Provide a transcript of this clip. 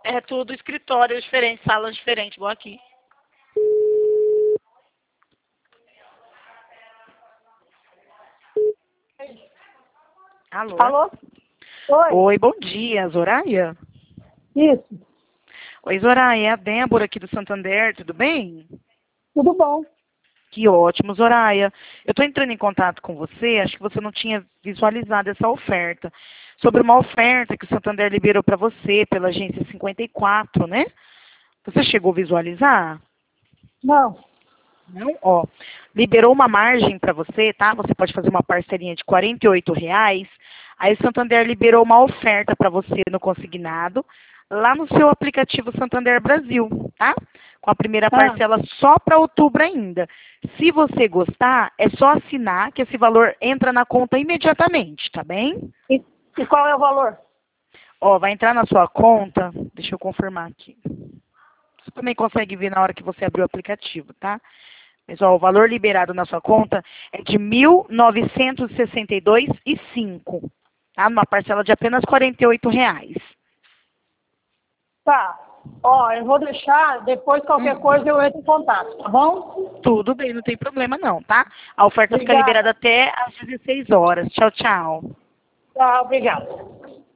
É tudo escritório diferente, salas diferentes, igual aqui. Alô? Alô? Oi. Oi, bom dia, Zoraia? Isso. Oi, Zoraia, é a Débora aqui do Santander, tudo bem? Tudo bom? Que ótimo, Zoraia. Eu estou entrando em contato com você, acho que você não tinha visualizado essa oferta. Sobre uma oferta que o Santander liberou para você pela agência 54, né? Você chegou a visualizar? Não. Não? Ó, liberou uma margem para você, tá? Você pode fazer uma parcelinha de R$ 48. Aí o Santander liberou uma oferta para você no consignado, lá no seu aplicativo Santander Brasil, tá? Com a primeira Ah, parcela só para outubro ainda. Se você gostar, é só assinar que esse valor entra na conta imediatamente, tá bem? e qual é o valor? Ó, vai entrar na sua conta, deixa eu confirmar aqui. Você também consegue ver na hora que você abrir o aplicativo, tá? Mas, ó, o valor liberado na sua conta é de R$ 1.962,05, tá? Numa parcela de apenas R$ 48. Tá. Ó, eu vou deixar, depois qualquer coisa eu entro em contato, tá bom? Tudo bem, não tem problema não, tá? A oferta fica liberada Obrigada. até às 16 horas. Tchau, tchau. Tá, obrigada.